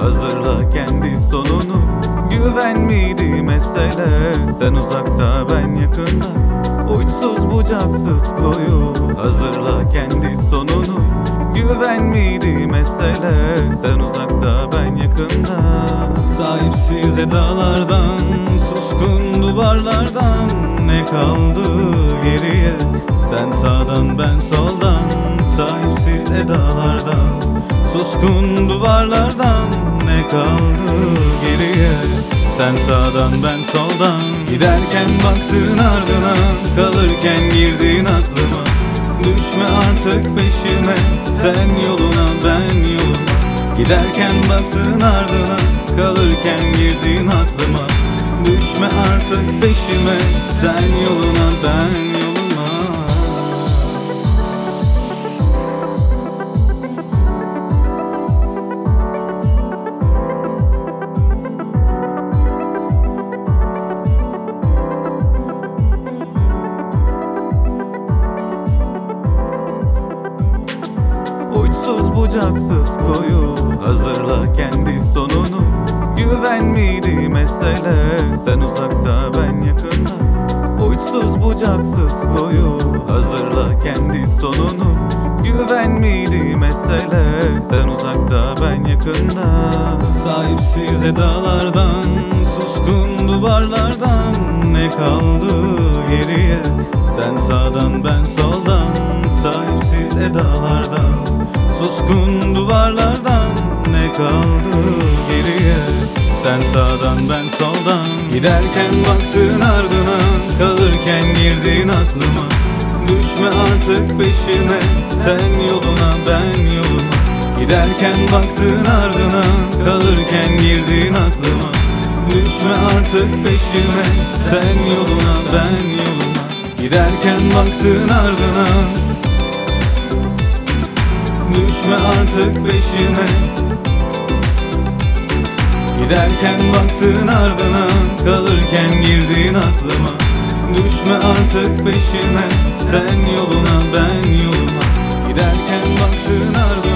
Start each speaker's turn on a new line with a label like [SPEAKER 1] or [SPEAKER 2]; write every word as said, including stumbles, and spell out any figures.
[SPEAKER 1] hazırla kendi sonunu. Güven miydi mesele, sen uzakta ben yakında. Uçsuz bucaksız koyu, hazırla kendi sonunu. Güven miydi mesele, sen uzakta ben yakında.
[SPEAKER 2] Sahipsiz edalardan, suskun duvarlardan ne kaldı geriye? Sen sağdan ben soldan, sahipsiz edalardan, suskun duvarlardan ne kaldı geriye? Sen sağdan ben soldan, giderken baktın ardına, kalırken girdin aklıma. Düşme artık peşime, sen yoluna ben yoluma. Giderken baktın ardına, kalırken girdin aklıma. Düşme artık peşime, sen yoluna ben yoluma.
[SPEAKER 1] Uçsuz bucaksız koyu, hazırla kendi sonunu. Güven miydi mesele, sen uzakta ben yakında. Uçsuz bucaksız koyu, hazırla kendi sonunu. Güven miydi mesele, sen uzakta ben yakında.
[SPEAKER 2] Sahipsiz edalardan, suskun duvarlardan ne kaldı geriye? Sen sağdan ben soldan, sahipsiz edalardan, suskun duvarlardan ne kaldı geriye? Sen sağdan ben soldan, giderken baktın ardına, kalırken girdin aklıma. Düşme artık peşime, sen yoluna ben yoluma. Giderken baktın ardına, kalırken girdin aklıma. Düşme artık peşime, sen yoluna ben yoluma. Giderken baktın ardına, düşme artık peşime. Giderken baktın ardına, kalırken girdin aklıma. Düşme artık peşime, sen yoluna ben yoluma. Giderken baktın ardına.